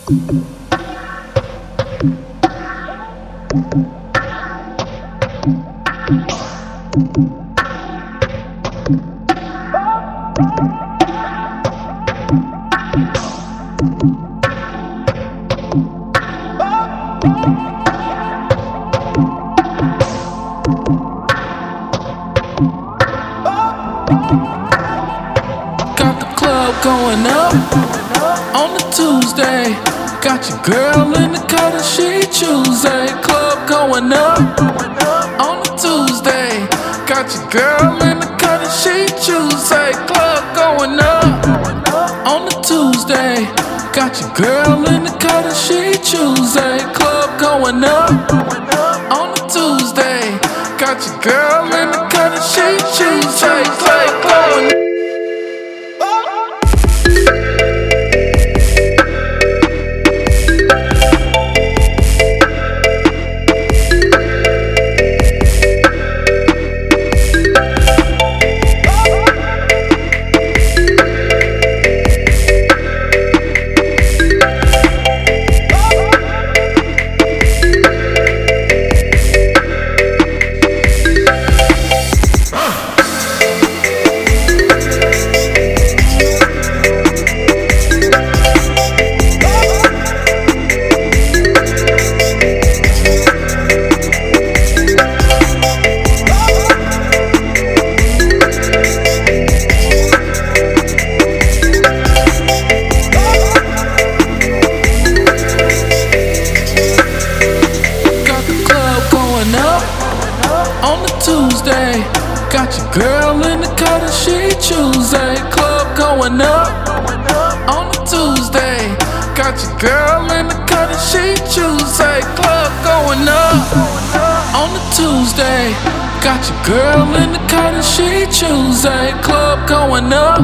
Got the club going up on the Tuesday. Got your girl in the cut and she Tuesday. Club going up on the Tuesday. Got your girl in the cut and she Tuesday. Club going up on the Tuesday. Got your girl in the cut and she Tuesday. Club going up on the Tuesday. Got your girl in the cut and she Tuesday. Club going up. On the Tuesday, got your girl in the cut and she Tuesday. Club going up on the Tuesday. Got your girl in the cut and she Tuesday. Club going up on the Tuesday. Got your girl in the cut and she Tuesday. Club going up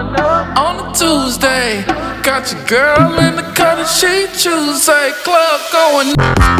on the Tuesday. Got your girl in the cut and she Tuesday. Club going up.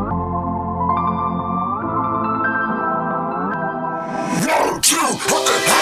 One, two, what the hell?